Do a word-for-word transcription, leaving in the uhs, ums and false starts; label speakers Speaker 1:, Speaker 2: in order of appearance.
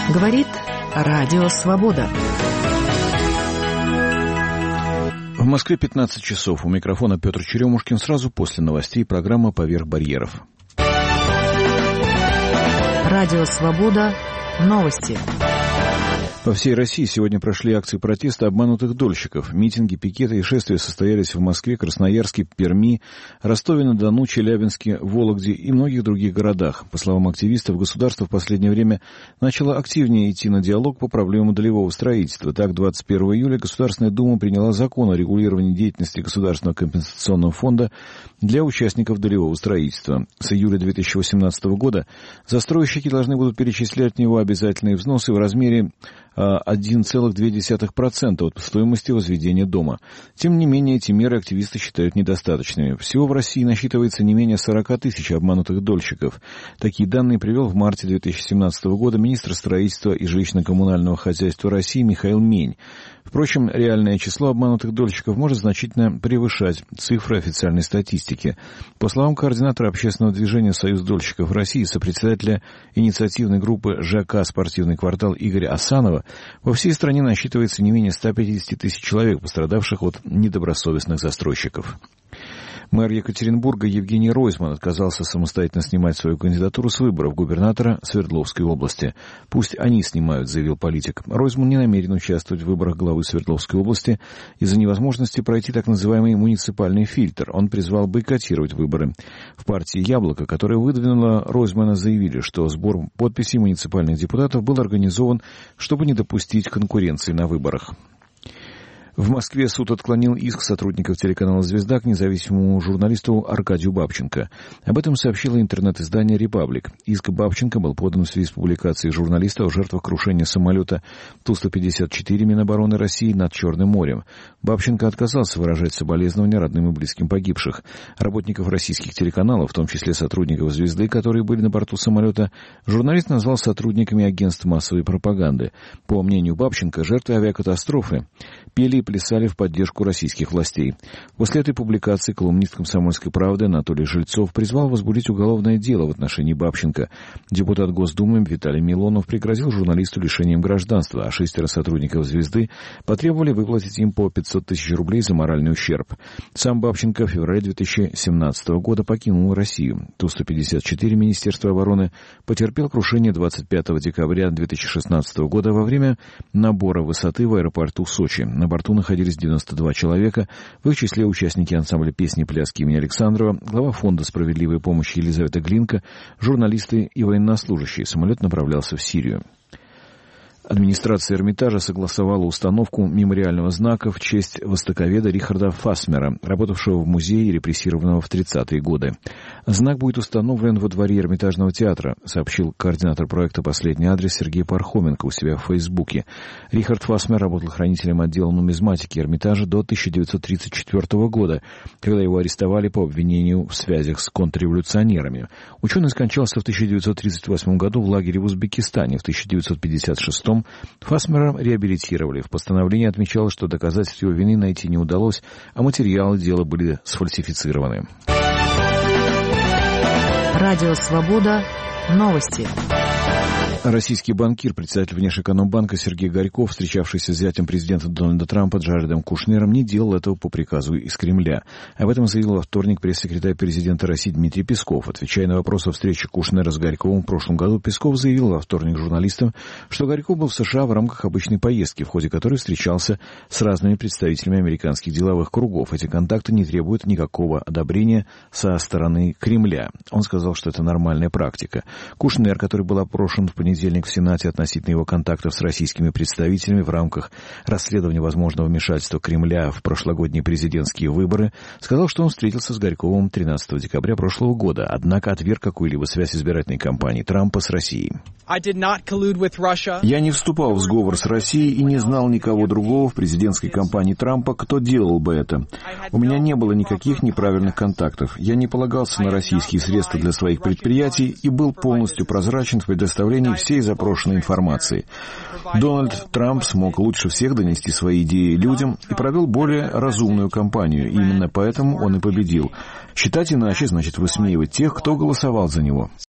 Speaker 1: Говорит Радио Свобода.
Speaker 2: В Москве пятнадцать часов. У микрофона Петр Черемушкин. Сразу после новостей программа «Поверх барьеров».
Speaker 1: Радио Свобода. Новости.
Speaker 2: По всей России сегодня прошли акции протеста обманутых дольщиков. Митинги, пикеты и шествия состоялись в Москве, Красноярске, Перми, Ростове-на-Дону, Челябинске, Вологде и многих других городах. По словам активистов, государство в последнее время начало активнее идти на диалог по проблемам долевого строительства. Так, двадцать первого июля Государственная Дума приняла закон о регулировании деятельности Государственного компенсационного фонда для участников долевого строительства. С июля две тысячи восемнадцатого года застройщики должны будут перечислять в него обязательные взносы в размере один целых две десятых процента от стоимости возведения дома. Тем не менее, эти меры активисты считают недостаточными. Всего в России насчитывается не менее сорок тысяч обманутых дольщиков. Такие данные привел в марте две тысячи семнадцатого года министр строительства и жилищно-коммунального хозяйства России Михаил Мень. Впрочем, реальное число обманутых дольщиков может значительно превышать цифры официальной статистики. По словам координатора общественного движения «Союз дольщиков России», сопредседателя инициативной группы ЖК «Спортивный квартал» Игоря Асанова, во всей стране насчитывается не менее ста пятидесяти тысяч человек, пострадавших от недобросовестных застройщиков. Мэр Екатеринбурга Евгений Ройзман отказался самостоятельно снимать свою кандидатуру с выборов губернатора Свердловской области. «Пусть они снимают», — заявил политик. Ройзман не намерен участвовать в выборах главы Свердловской области из-за невозможности пройти так называемый муниципальный фильтр. Он призвал бойкотировать выборы. В партии «Яблоко», которая выдвинула Ройзмана, заявили, что сбор подписей муниципальных депутатов был организован, чтобы не допустить конкуренции на выборах. В Москве суд отклонил иск сотрудников телеканала «Звезда» к независимому журналисту Аркадию Бабченко. Об этом сообщило интернет-издание «Репаблик». Иск Бабченко был подан в связи с публикацией журналиста о жертвах крушения самолета Ту сто пятьдесят четыре Минобороны России над Черным морем. Бабченко отказался выражать соболезнования родным и близким погибших. Работников российских телеканалов, в том числе сотрудников «Звезды», которые были на борту самолета, журналист назвал сотрудниками агентств массовой пропаганды. По мнению Бабченко, жертвы авиакатастрофы пели и плясали в поддержку российских властей. После этой публикации колумнист «Комсомольской правды» Анатолий Жильцов призвал возбудить уголовное дело в отношении Бабченко. Депутат Госдумы Виталий Милонов пригрозил журналисту лишением гражданства, а шестеро сотрудников «Звезды» потребовали выплатить им по пятьсот тысяч рублей за моральный ущерб. Сам Бабченко в феврале две тысячи семнадцатого года покинул Россию. Ту сто пятьдесят четыре Министерства обороны потерпел крушение двадцать пятого декабря две тысячи шестнадцатого года во время набора высоты в аэропорту Сочи. На борту находились девяносто два человека, в их числе участники ансамбля песни и пляски имени Александрова, глава фонда справедливой помощи Елизавета Глинка, журналисты и военнослужащие. Самолет направлялся в Сирию. Администрация Эрмитажа согласовала установку мемориального знака в честь востоковеда Рихарда Фасмера, работавшего в музее и репрессированного в тридцатые годы. Знак будет установлен во дворе Эрмитажного театра, сообщил координатор проекта «Последний адрес» Сергей Пархоменко у себя в Фейсбуке. Рихард Фасмер работал хранителем отдела нумизматики Эрмитажа до тысяча девятьсот тридцать четвертого года, когда его арестовали по обвинению в связях с контрреволюционерами. Ученый скончался в тысяча девятьсот тридцать восьмом году в лагере в Узбекистане. В тысяча девятьсот пятьдесят шестом Фасмера реабилитировали. В постановлении отмечалось, что доказательств его вины найти не удалось, а материалы дела были сфальсифицированы.
Speaker 1: Радио Свобода. Новости.
Speaker 2: Российский банкир, председатель Внешэкономбанка Сергей Горьков, встречавшийся с зятем президента Дональда Трампа Джаредом Кушнером, не делал этого по приказу из Кремля. Об этом заявил во вторник пресс-секретарь президента России Дмитрий Песков. Отвечая на вопрос о встрече Кушнера с Горьковым в прошлом году, Песков заявил во вторник журналистам, что Горьков был в США в рамках обычной поездки, в ходе которой встречался с разными представителями американских деловых кругов. Эти контакты не требуют никакого одобрения со стороны Кремля. Он сказал, что это нормальная практика. Кушнер, который был опрошен в понедельник в Сенате относительно его контактов с российскими представителями в рамках расследования возможного вмешательства Кремля в прошлогодние президентские выборы, сказал, что он встретился с Горьковым тринадцатого декабря прошлого года, однако отверг какую-либо связь избирательной кампании Трампа с Россией.
Speaker 3: Я не вступал в сговор с Россией и не знал никого другого в президентской кампании Трампа, кто делал бы это. У меня не было никаких неправильных контактов. Я не полагался на российские средства для своих предприятий и был полностью прозрачен в предоставлении всей запрошенной информации. Дональд Трамп смог лучше всех донести свои идеи людям и провел более разумную кампанию. И именно поэтому он и победил. Считать иначе значит высмеивать тех, кто голосовал за него.